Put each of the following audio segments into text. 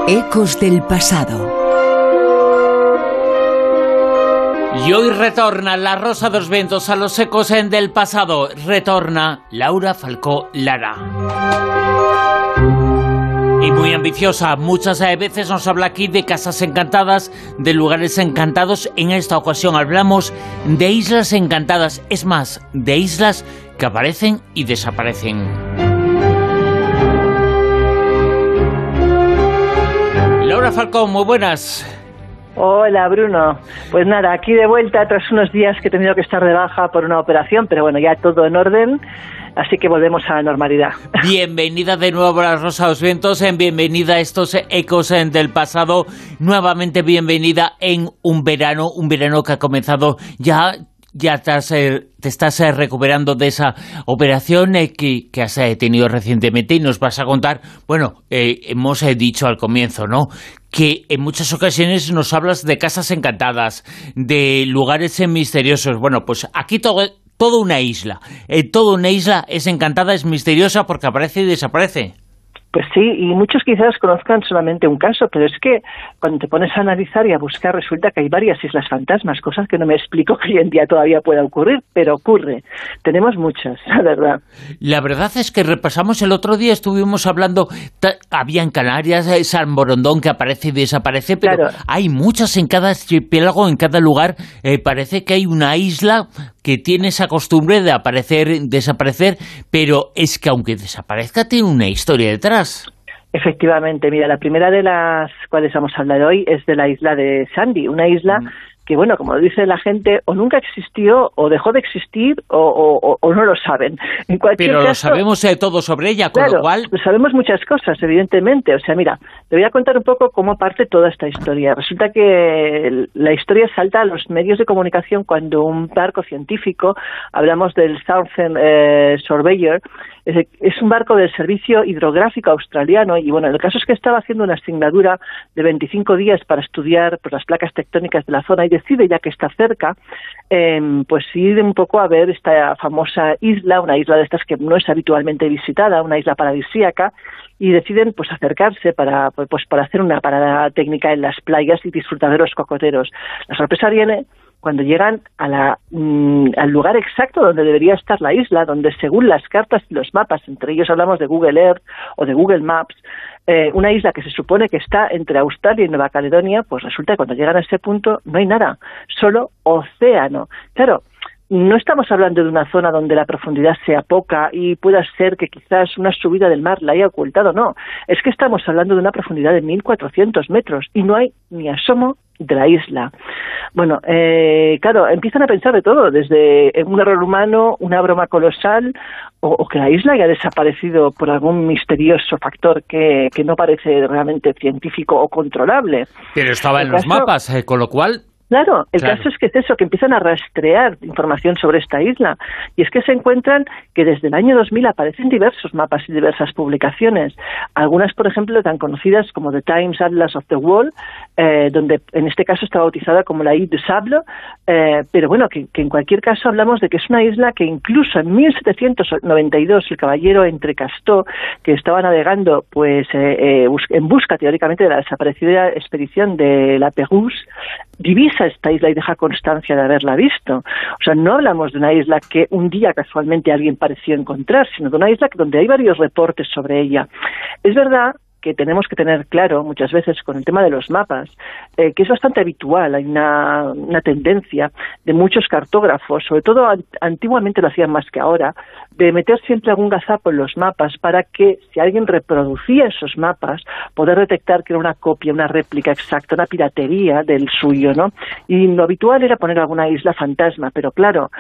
Ecos del pasado. Y hoy retorna La Rosa dos Vientos a los ecos del pasado. Retorna Laura Falcó Lara. Y muy ambiciosa, muchas veces nos habla aquí de casas encantadas, de lugares encantados. En esta ocasión hablamos de islas encantadas, es más, de islas que aparecen y desaparecen. Laura Falcó, muy buenas. Hola, Bruno. Pues nada, aquí de vuelta tras unos días que he tenido que estar de baja por una operación, pero bueno, ya todo en orden, así que volvemos a la normalidad. Bienvenida de nuevo a La Rosa de los Vientos, bienvenida a estos ecos del pasado, nuevamente bienvenida en un verano que ha comenzado ya te estás recuperando de esa operación que has tenido recientemente y nos vas a contar, hemos dicho al comienzo, ¿no?, que en muchas ocasiones nos hablas de casas encantadas, de lugares misteriosos. Bueno, pues aquí toda una isla es encantada, es misteriosa porque aparece y desaparece. Pues sí, y muchos quizás conozcan solamente un caso, pero es que cuando te pones a analizar y a buscar resulta que hay varias islas fantasmas, cosas que no me explico que hoy en día todavía pueda ocurrir, pero ocurre. Tenemos muchas, la verdad. La verdad es que repasamos el otro día, estuvimos hablando, había en Canarias, San Borondón que aparece y desaparece, pero claro, hay muchas en cada archipiélago, en cada lugar, parece que hay una isla que tiene esa costumbre de aparecer, desaparecer, pero es que aunque desaparezca tiene una historia detrás. Efectivamente, mira, la primera de las cuales vamos a hablar hoy es de la isla de Sandy, una isla que, bueno, como dice la gente, o nunca existió, o dejó de existir, o no lo saben. En cualquier Pero caso, lo sabemos todo sobre ella, con claro, lo cual... sabemos muchas cosas, evidentemente. O sea, mira, te voy a contar un poco cómo parte toda esta historia. Resulta que la historia salta a los medios de comunicación cuando un barco científico, hablamos del Southern Surveyor, es un barco del Servicio Hidrográfico Australiano, y bueno, el caso es que estaba haciendo una asignatura de 25 días para estudiar pues, las placas tectónicas de la zona, y decide, ya que está cerca, pues ir un poco a ver esta famosa isla, una isla de estas que no es habitualmente visitada, una isla paradisíaca, y deciden pues acercarse para hacer una parada técnica en las playas y disfrutar de los cocoteros. La sorpresa viene cuando llegan al lugar exacto donde debería estar la isla, donde según las cartas y los mapas, entre ellos hablamos de Google Earth o de Google Maps, una isla que se supone que está entre Australia y Nueva Caledonia, pues resulta que cuando llegan a ese punto no hay nada, solo océano. Claro, no estamos hablando de una zona donde la profundidad sea poca y pueda ser que quizás una subida del mar la haya ocultado, no. Es que estamos hablando de una profundidad de 1.400 metros y no hay ni asomo de la isla. Bueno, claro, empiezan a pensar de todo, desde un error humano, una broma colosal, o que la isla haya desaparecido por algún misterioso factor que no parece realmente científico o controlable. Pero estaba en los mapas, con lo cual... Claro, el caso es que es eso, que empiezan a rastrear información sobre esta isla, y es que se encuentran que desde el año 2000 aparecen diversos mapas y diversas publicaciones, algunas, por ejemplo, tan conocidas como The Times Atlas of the World, donde en este caso está bautizada como la Ile de Sable, pero bueno, que en cualquier caso hablamos de que es una isla que incluso en 1792 el caballero Entrecastó, que estaba navegando pues en busca teóricamente de la desaparecida expedición de la Pérouse, divisa esta isla y deja constancia de haberla visto. O sea, no hablamos de una isla que un día casualmente alguien pareció encontrar, sino de una isla donde hay varios reportes sobre ella. Es verdad que tenemos que tener claro muchas veces con el tema de los mapas, que es bastante habitual, hay una tendencia de muchos cartógrafos, sobre todo antiguamente lo hacían más que ahora, de meter siempre algún gazapo en los mapas para que si alguien reproducía esos mapas, poder detectar que era una copia, una réplica exacta, una piratería del suyo, ¿no? Y lo habitual era poner alguna isla fantasma, pero claro,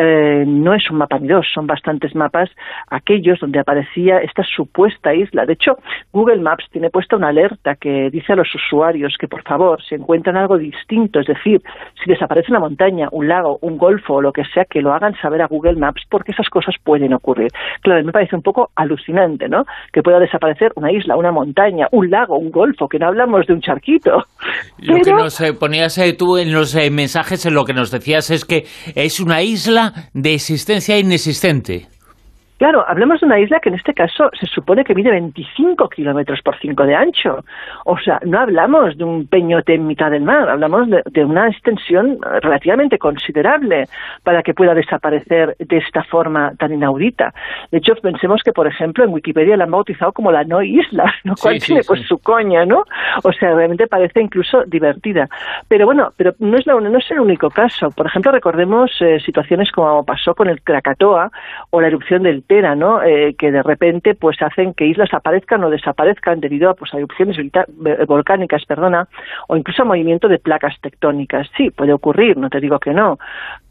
no es un mapa ni dos, son bastantes mapas aquellos donde aparecía esta supuesta isla. De hecho, Google Maps tiene puesta una alerta que dice a los usuarios que por favor, si encuentran algo distinto, es decir, si desaparece una montaña, un lago, un golfo o lo que sea, que lo hagan saber a Google Maps, porque esas cosas pueden ocurrir. Claro, me parece un poco alucinante, ¿no?, que pueda desaparecer una isla, una montaña, un lago, un golfo, que no hablamos de un charquito. Lo que nos ponías tú en los mensajes, en lo que nos decías es que es una isla de existencia inexistente. Claro, hablamos de una isla que en este caso se supone que mide 25 kilómetros por 5 de ancho. O sea, no hablamos de un peñote en mitad del mar, hablamos de una extensión relativamente considerable para que pueda desaparecer de esta forma tan inaudita. De hecho, pensemos que, por ejemplo, en Wikipedia la han bautizado como la no isla, lo cual tiene pues su coña, ¿no? O sea, realmente parece incluso divertida. Pero bueno, no es el único caso. Por ejemplo, recordemos situaciones como pasó con el Krakatoa o la erupción del Tera, ¿no? Que de repente pues hacen que islas aparezcan o desaparezcan debido a pues erupciones volcánicas, o incluso a movimiento de placas tectónicas. Sí, puede ocurrir, no te digo que no,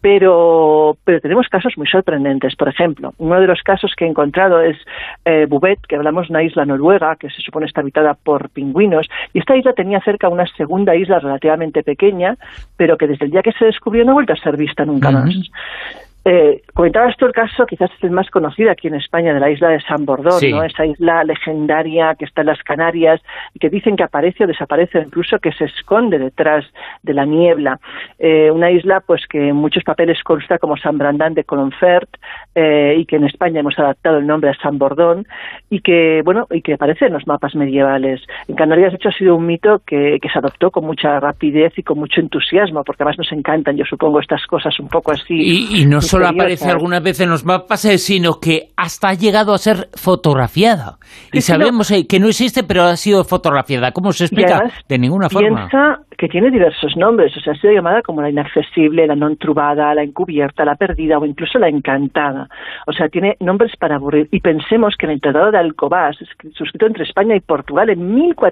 pero tenemos casos muy sorprendentes. Por ejemplo, uno de los casos que he encontrado es Bouvet, que hablamos de una isla noruega que se supone está habitada por pingüinos, y esta isla tenía cerca una segunda isla relativamente pequeña, pero que desde el día que se descubrió no ha vuelto a ser vista nunca más. Comentabas tú el caso, quizás es el más conocido aquí en España, de la isla de San Bordón, ¿no? Esa isla legendaria que está en las Canarias y que dicen que aparece o desaparece, o incluso que se esconde detrás de la niebla. Una isla pues que en muchos papeles consta como San Brandán de Colonfert, y que en España hemos adaptado el nombre a San Bordón, y que aparece en los mapas medievales. En Canarias, de hecho, ha sido un mito que se adoptó con mucha rapidez y con mucho entusiasmo, porque además nos encantan, yo supongo, estas cosas un poco así. Y no solo aparece algunas veces en los mapas, sino que hasta ha llegado a ser fotografiada. Y sabemos que no existe, pero ha sido fotografiada. ¿Cómo se explica? Además, de ninguna forma. Piensa que tiene diversos nombres, o sea, ha sido llamada como la inaccesible, la non trubada, la encubierta, la perdida o incluso la encantada. O sea, tiene nombres para aburrir. Y pensemos que en el Tratado de Alcobendas, suscrito entre España y Portugal en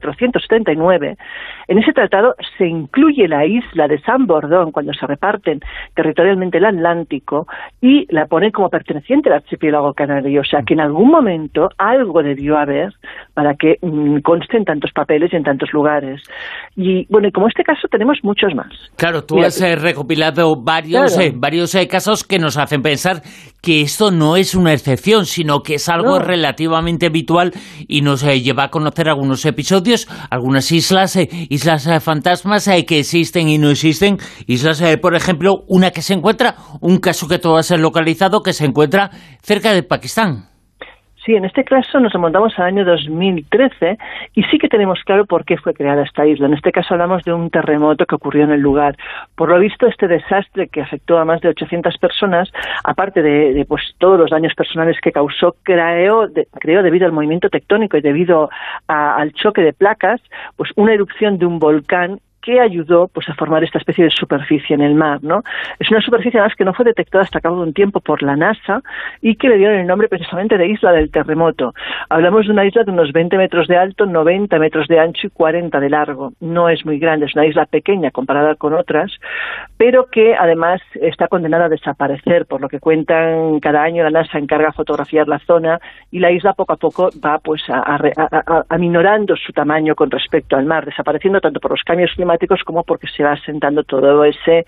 1479, en ese tratado se incluye la isla de San Bordón cuando se reparten territorialmente el Atlántico y la ponen como perteneciente al archipiélago canario. O sea, que en algún momento algo debió haber para que conste en tantos papeles y en tantos lugares. Y bueno, y como este caso tenemos muchos más. Claro, tú has recopilado varios casos que nos hacen pensar que esto no es una excepción, sino que es algo relativamente habitual y nos lleva a conocer algunos episodios, algunas islas fantasmas que existen y no existen. Islas, por ejemplo, una que se encuentra, un caso que tú has localizado, que se encuentra cerca de Pakistán. Sí, en este caso nos remontamos al año 2013 y sí que tenemos claro por qué fue creada esta isla. En este caso hablamos de un terremoto que ocurrió en el lugar. Por lo visto, este desastre que afectó a más de 800 personas, aparte de pues todos los daños personales que causó, creó debido al movimiento tectónico y debido al choque de placas, pues una erupción de un volcán que ayudó pues a formar esta especie de superficie en el mar, ¿no? Es una superficie además que no fue detectada hasta cabo de un tiempo por la NASA y que le dieron el nombre precisamente de Isla del Terremoto. Hablamos de una isla de unos 20 metros de alto, 90 metros de ancho y 40 de largo. No es muy grande, es una isla pequeña comparada con otras, pero que además está condenada a desaparecer, por lo que cuentan cada año la NASA encarga fotografiar la zona y la isla poco a poco va pues aminorando su tamaño con respecto al mar, desapareciendo tanto por los cambios climáticos como porque se va asentando todo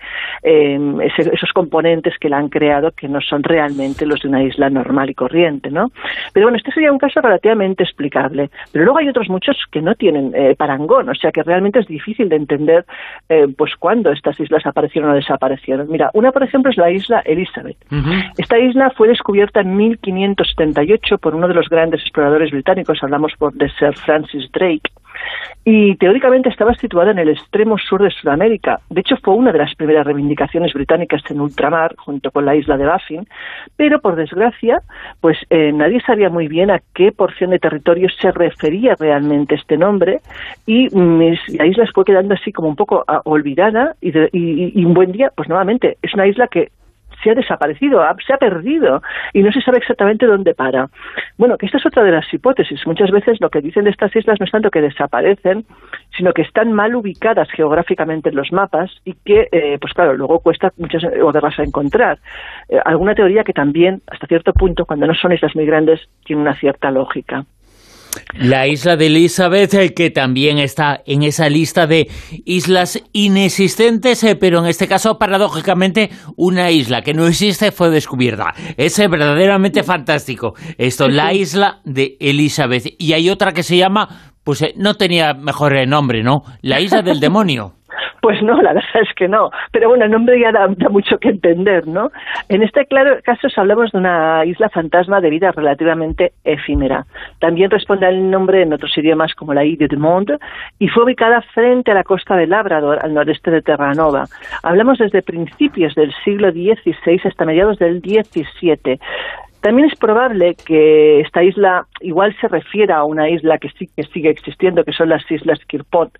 esos componentes que la han creado que no son realmente los de una isla normal y corriente, ¿no? Pero bueno, este sería un caso relativamente explicable. Pero luego hay otros muchos que no tienen parangón, o sea que realmente es difícil de entender pues cuándo estas islas aparecieron o desaparecieron. Mira, una por ejemplo es la isla Elizabeth. Esta isla fue descubierta en 1578 por uno de los grandes exploradores británicos, hablamos de Sir Francis Drake, y teóricamente estaba situada en el extremo sur de Sudamérica. De hecho, fue una de las primeras reivindicaciones británicas en ultramar, junto con la isla de Baffin, pero por desgracia, pues nadie sabía muy bien a qué porción de territorio se refería realmente este nombre, y la isla fue quedando así como un poco olvidada, y un buen día, pues nuevamente, es una isla que se ha desaparecido, se ha perdido y no se sabe exactamente dónde para. Bueno, que esta es otra de las hipótesis. Muchas veces lo que dicen de estas islas no es tanto que desaparecen, sino que están mal ubicadas geográficamente en los mapas y que, pues claro, luego cuesta muchas volverlas a encontrar. Alguna teoría que también, hasta cierto punto, cuando no son islas muy grandes, tiene una cierta lógica. La isla de Elizabeth, que también está en esa lista de islas inexistentes, pero en este caso, paradójicamente, una isla que no existe fue descubierta. Es verdaderamente fantástico. Esto, la isla de Elizabeth. Y hay otra que se llama, pues no tenía mejor nombre, ¿no? La isla del demonio. Pues no, la verdad es que no. Pero bueno, el nombre ya da mucho que entender, ¿no? En este caso hablamos de una isla fantasma de vida relativamente efímera. También responde al nombre en otros idiomas como la Ile du Monde y fue ubicada frente a la costa de Labrador, al noreste de Terranova. Hablamos desde principios del siglo XVI hasta mediados del XVII. También es probable que esta isla igual se refiera a una isla que sigue existiendo, que son las Islas Quirpot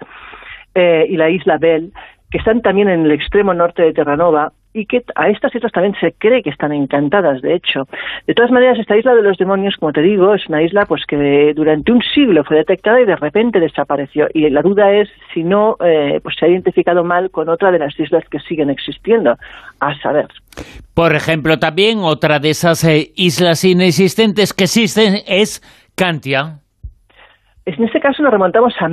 y la isla Bell, que están también en el extremo norte de Terranova, y que a estas islas también se cree que están encantadas, de hecho. De todas maneras, esta isla de los demonios, como te digo, es una isla pues que durante un siglo fue detectada y de repente desapareció. Y la duda es si no pues se ha identificado mal con otra de las islas que siguen existiendo, a saber. Por ejemplo, también otra de esas islas inexistentes que existen es Cantia. En este caso nos remontamos a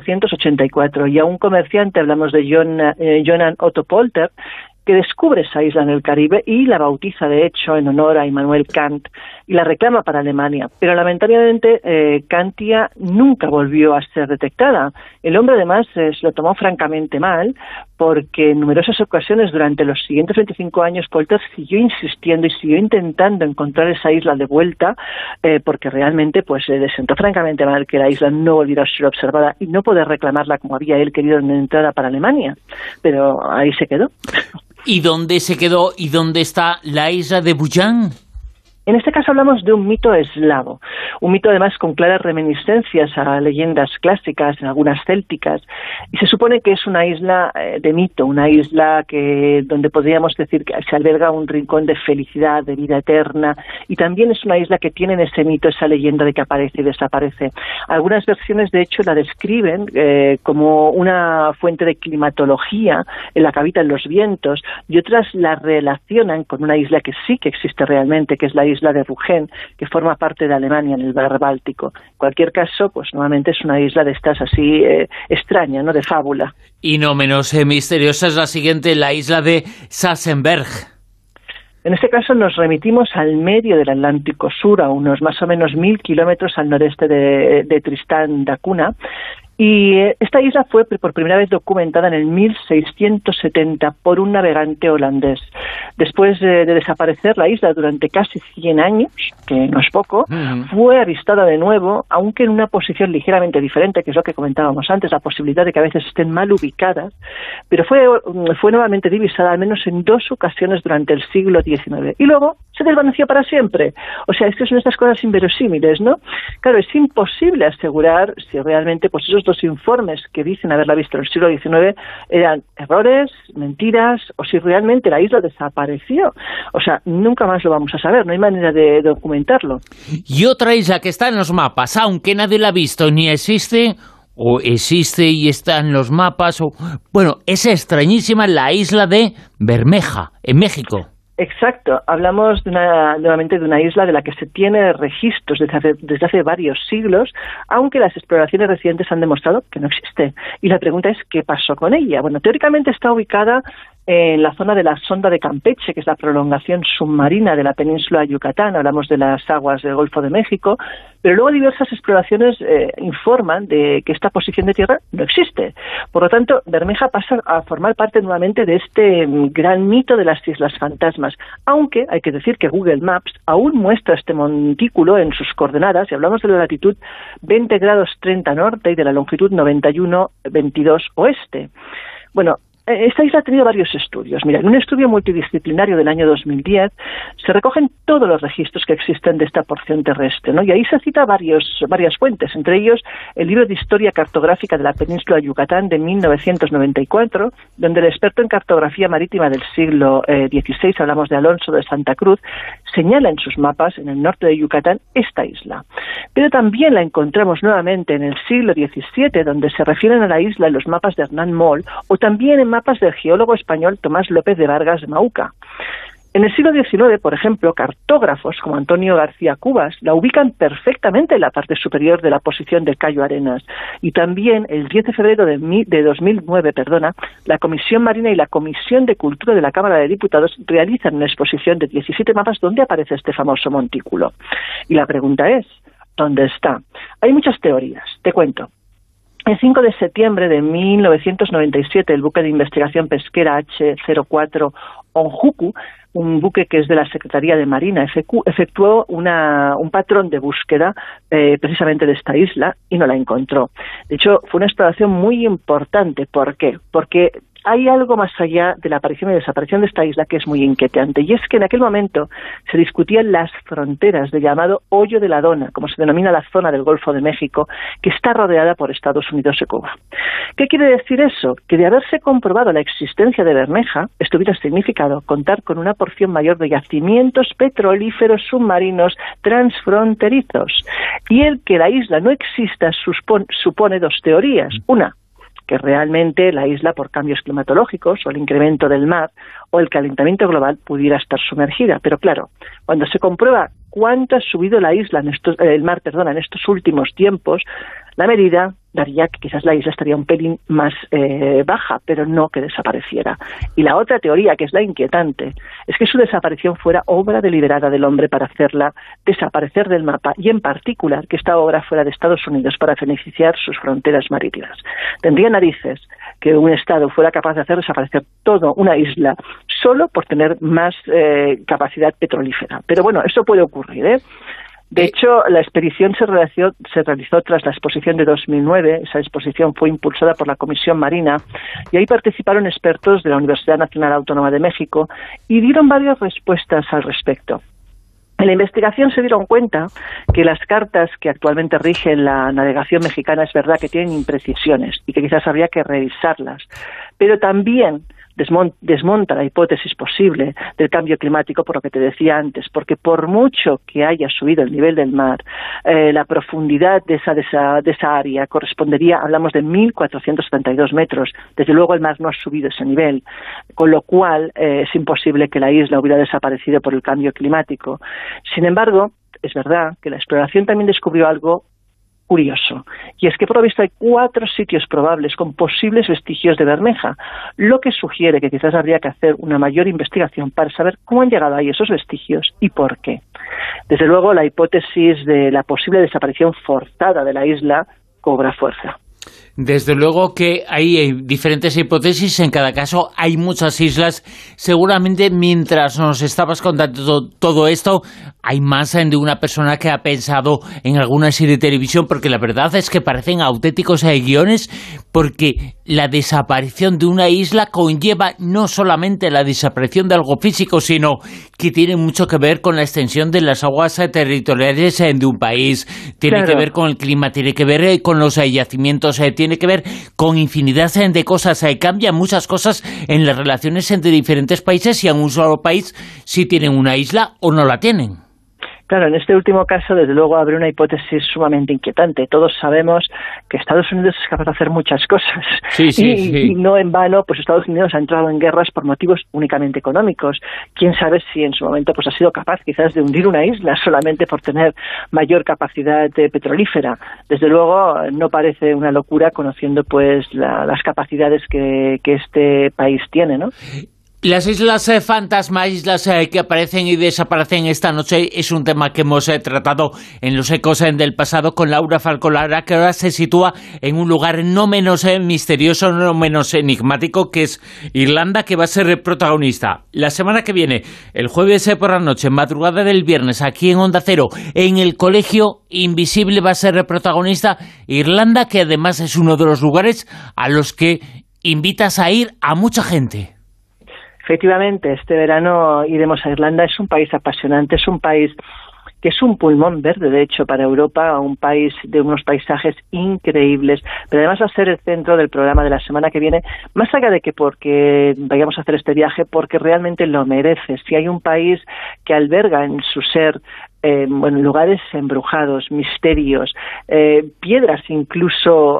1884 y a un comerciante, hablamos de Johann Otto Polter, que descubre esa isla en el Caribe y la bautiza, de hecho, en honor a Immanuel Kant y la reclama para Alemania. Pero lamentablemente Cantia nunca volvió a ser detectada. El hombre además se lo tomó francamente mal porque en numerosas ocasiones durante los siguientes 25 años Polter siguió insistiendo y siguió intentando encontrar esa isla de vuelta porque realmente pues le sentó francamente mal que la isla no volviera a ser observada y no poder reclamarla como había él querido en entrada para Alemania. Pero ahí se quedó. ¿Y dónde se quedó y dónde está la isla de Bujan? En este caso hablamos de un mito eslavo, un mito además con claras reminiscencias a leyendas clásicas, algunas célticas, y se supone que es una isla de mito, una isla donde podríamos decir que se alberga un rincón de felicidad, de vida eterna, y también es una isla que tiene en ese mito esa leyenda de que aparece y desaparece. Algunas versiones de hecho la describen como una fuente de climatología en la que habitan los vientos, y otras la relacionan con una isla que sí que existe realmente, que es la isla de Rügen, que forma parte de Alemania en el mar Báltico. En cualquier caso, pues nuevamente es una isla de estas así extraña, ¿no? De fábula. Y no menos misteriosa es la siguiente, la isla de Sassenberg. En este caso nos remitimos al medio del Atlántico Sur, a unos más o menos 1000 kilómetros al noreste de Tristán da Cunha. Y esta isla fue por primera vez documentada en el 1670 por un navegante holandés. Después de desaparecer la isla durante casi 100 años, que no es poco, fue avistada de nuevo, aunque en una posición ligeramente diferente, que es lo que comentábamos antes, la posibilidad de que a veces estén mal ubicadas, pero fue nuevamente divisada al menos en 2 ocasiones durante el siglo XIX. Y luego se desvaneció para siempre. O sea, es que son estas cosas inverosímiles, ¿no? Claro, es imposible asegurar si realmente pues esos 2 informes que dicen haberla visto en el siglo XIX eran errores, mentiras, o si realmente la isla desapareció. O sea, nunca más lo vamos a saber, no hay manera de documentarlo. Y otra isla que está en los mapas, aunque nadie la ha visto ni existe, o existe y está en los mapas, bueno, es extrañísima, la isla de Bermeja, en México. Exacto, hablamos nuevamente de una isla de la que se tiene registros desde hace varios siglos, aunque las exploraciones recientes han demostrado que no existe. Y la pregunta es, ¿qué pasó con ella? Bueno, teóricamente está ubicada en la zona de la sonda de Campeche, que es la prolongación submarina de la península de Yucatán, hablamos de las aguas del Golfo de México, pero luego diversas exploraciones informan de que esta posición de tierra no existe. Por lo tanto, Bermeja pasa a formar parte nuevamente de este gran mito de las Islas Fantasmas, aunque hay que decir que Google Maps aún muestra este montículo en sus coordenadas, y hablamos de la latitud 20 grados 30 norte y de la longitud 91,22 oeste. Bueno, esta isla ha tenido varios estudios. Mira, en un estudio multidisciplinario del año 2010 se recogen todos los registros que existen de esta porción terrestre, ¿no? Y ahí se cita varias fuentes, entre ellos el libro de Historia Cartográfica de la Península de Yucatán de 1994, donde el experto en cartografía marítima del siglo XVI, hablamos de Alonso de Santa Cruz, señala en sus mapas, en el norte de Yucatán, esta isla. Pero también la encontramos nuevamente en el siglo XVII, donde se refieren a la isla en los mapas de Hernán Moll, o también en mapas del geólogo español Tomás López de Vargas de Mauca. En el siglo XIX, por ejemplo, cartógrafos como Antonio García Cubas la ubican perfectamente en la parte superior de la posición del Cayo Arenas. Y también, el 10 de febrero de 2009, la Comisión Marina y la Comisión de Cultura de la Cámara de Diputados realizan una exposición de 17 mapas donde aparece este famoso montículo. Y la pregunta es, ¿dónde está? Hay muchas teorías, te cuento. El 5 de septiembre de 1997, el buque de investigación pesquera H-04 Onjuku, un buque que es de la Secretaría de Marina, efectuó un patrón de búsqueda precisamente de esta isla y no la encontró. De hecho, fue una exploración muy importante. ¿Por qué? Porque hay algo más allá de la aparición y desaparición de esta isla que es muy inquietante, y es que en aquel momento se discutían las fronteras del llamado Hoyo de la Dona, como se denomina la zona del Golfo de México, que está rodeada por Estados Unidos y Cuba. ¿Qué quiere decir eso? Que de haberse comprobado la existencia de Bermeja, esto hubiera significado contar con una porción mayor de yacimientos petrolíferos submarinos transfronterizos, y el que la isla no exista supone dos teorías. Una, que realmente la isla, por cambios climatológicos o el incremento del mar o el calentamiento global, pudiera estar sumergida. Pero claro, cuando se comprueba cuánto ha subido el mar en estos últimos tiempos, la medida daría que quizás la isla estaría un pelín más baja, pero no que desapareciera. Y la otra teoría, que es la inquietante, es que su desaparición fuera obra deliberada del hombre para hacerla desaparecer del mapa, y en particular que esta obra fuera de Estados Unidos para beneficiar sus fronteras marítimas. Tendría narices que un Estado fuera capaz de hacer desaparecer toda una isla solo por tener más capacidad petrolífera. Pero bueno, eso puede ocurrir, ¿eh? De hecho, la expedición se realizó tras la exposición de 2009. Esa exposición fue impulsada por la Comisión Marina y ahí participaron expertos de la Universidad Nacional Autónoma de México y dieron varias respuestas al respecto. En la investigación se dieron cuenta que las cartas que actualmente rigen la navegación mexicana es verdad que tienen imprecisiones y que quizás habría que revisarlas, pero también desmonta la hipótesis posible del cambio climático, por lo que te decía antes, porque por mucho que haya subido el nivel del mar, la profundidad de esa área correspondería, hablamos de 1.472 metros, desde luego el mar no ha subido ese nivel, con lo cual es imposible que la isla hubiera desaparecido por el cambio climático. Sin embargo, es verdad que la exploración también descubrió algo curioso, y es que por lo visto hay 4 sitios probables con posibles vestigios de Bermeja, lo que sugiere que quizás habría que hacer una mayor investigación para saber cómo han llegado ahí esos vestigios y por qué. Desde luego, la hipótesis de la posible desaparición forzada de la isla cobra fuerza. Desde luego que hay diferentes hipótesis, en cada caso hay muchas islas. Seguramente mientras nos estabas contando todo esto, hay más de una persona que ha pensado en alguna serie de televisión, porque la verdad es que parecen auténticos guiones, porque la desaparición de una isla conlleva no solamente la desaparición de algo físico, sino que tiene mucho que ver con la extensión de las aguas territoriales de un país, tiene que ver con el clima, tiene que ver con los yacimientos, tiene que ver con infinidad de cosas, cambian muchas cosas en las relaciones entre diferentes países y en un solo país si tienen una isla o no la tienen. Claro, en este último caso, desde luego, abre una hipótesis sumamente inquietante. Todos sabemos que Estados Unidos es capaz de hacer muchas cosas. Y no en vano, pues Estados Unidos ha entrado en guerras por motivos únicamente económicos. Quién sabe si en su momento pues ha sido capaz quizás de hundir una isla solamente por tener mayor capacidad petrolífera. Desde luego, no parece una locura conociendo pues las capacidades que este país tiene, ¿no? Las islas fantasma, islas que aparecen y desaparecen esta noche, es un tema que hemos tratado en los ecos del pasado con Laura Falcolara, que ahora se sitúa en un lugar no menos misterioso, no menos enigmático, que es Irlanda, que va a ser protagonista la semana que viene, el jueves por la noche, madrugada del viernes, aquí en Onda Cero, en el Colegio Invisible va a ser protagonista Irlanda, que además es uno de los lugares a los que invitas a ir a mucha gente. Efectivamente, este verano iremos a Irlanda. Es un país apasionante, es un país que es un pulmón verde, de hecho, para Europa, un país de unos paisajes increíbles, pero además va a ser el centro del programa de la semana que viene, más allá de que porque vayamos a hacer este viaje, porque realmente lo merece. Si hay un país que alberga en su ser lugares embrujados, misterios, piedras incluso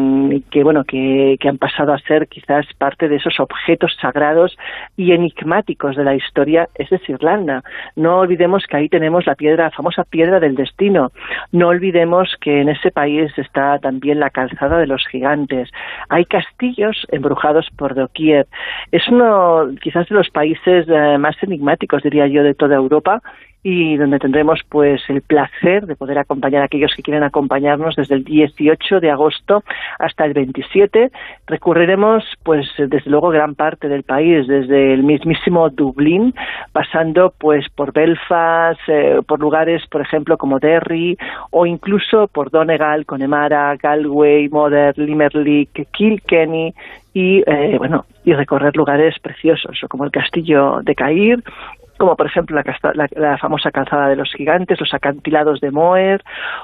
que han pasado a ser quizás parte de esos objetos sagrados y enigmáticos de la historia, esa es Irlanda. No olvidemos que ahí tenemos la famosa piedra del destino. No olvidemos que en ese país está también la calzada de los gigantes. Hay castillos embrujados por doquier. Es uno quizás de los países más enigmáticos, diría yo, de toda Europa. y donde tendremos pues el placer de poder acompañar a aquellos que quieren acompañarnos desde el 18 de agosto hasta el 27. Recorreremos pues desde luego gran parte del país, desde el mismísimo Dublín, pasando pues por Belfast, por lugares por ejemplo como Derry, o incluso por Donegal, Connemara, Galway, Mother, Limerick, Kilkenny, y recorrer lugares preciosos, como el castillo de Cair, como por ejemplo la famosa calzada de los gigantes, los acantilados de Moher,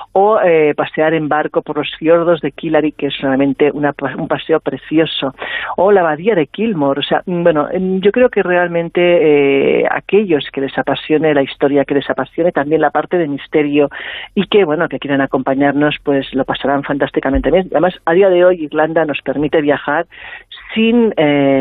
o pasear en barco por los fiordos de Killary, que es realmente un paseo precioso, o la abadía de Kilmore. O sea, yo creo que realmente aquellos que les apasione la historia, que les apasione también la parte de misterio y que quieran acompañarnos, pues lo pasarán fantásticamente bien. Además, a día de hoy Irlanda nos permite viajar sin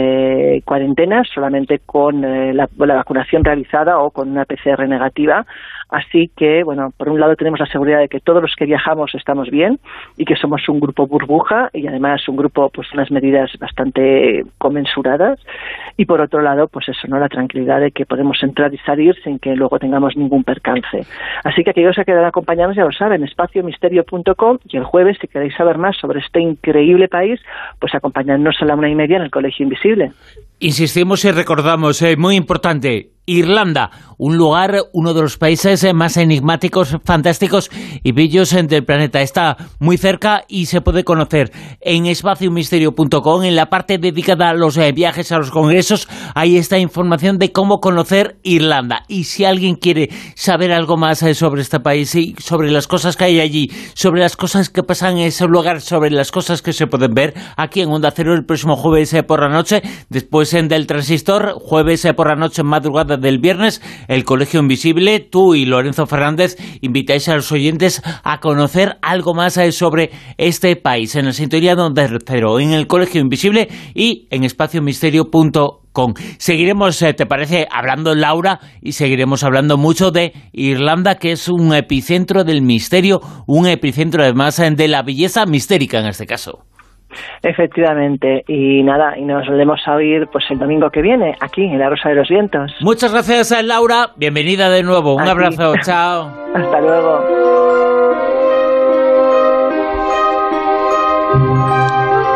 cuarentena, solamente con la vacunación realizada o con una PCR negativa. Así que, por un lado tenemos la seguridad de que todos los que viajamos estamos bien y que somos un grupo burbuja y además un grupo, pues unas medidas bastante conmensuradas. Y por otro lado, pues eso, la tranquilidad de que podemos entrar y salir sin que luego tengamos ningún percance. Así que aquellos que quieran acompañarnos ya lo saben, espaciomisterio.com, y el jueves, si queréis saber más sobre este increíble país, pues acompañadnos a la 1:30 en el Colegio Invisible. Insistimos y recordamos, muy importante, Irlanda, un lugar, uno de los países más enigmáticos, fantásticos y bellos del planeta. Está muy cerca y se puede conocer en espaciomisterio.com, en la parte dedicada a los viajes, a los congresos. Ahí está información de cómo conocer Irlanda. Y si alguien quiere saber algo más sobre este país y sobre las cosas que hay allí, sobre las cosas que pasan en ese lugar, sobre las cosas que se pueden ver aquí en Onda Cero el próximo jueves por la noche, después del Transistor, jueves por la noche, madrugada del viernes, el Colegio Invisible, tú y Lorenzo Fernández invitáis a los oyentes a conocer algo más sobre este país, en la sintonía de Onda Cero, en el Colegio Invisible y en espaciomisterio.com. Seguiremos, ¿te parece?, hablando, Laura, y seguiremos hablando mucho de Irlanda, que es un epicentro del misterio, un epicentro además de la belleza mistérica en este caso. Efectivamente, y nada, y nos volvemos a oír pues el domingo que viene, aquí en La Rosa de los Vientos. Muchas gracias, Laura, bienvenida de nuevo, un abrazo, chao. Hasta luego.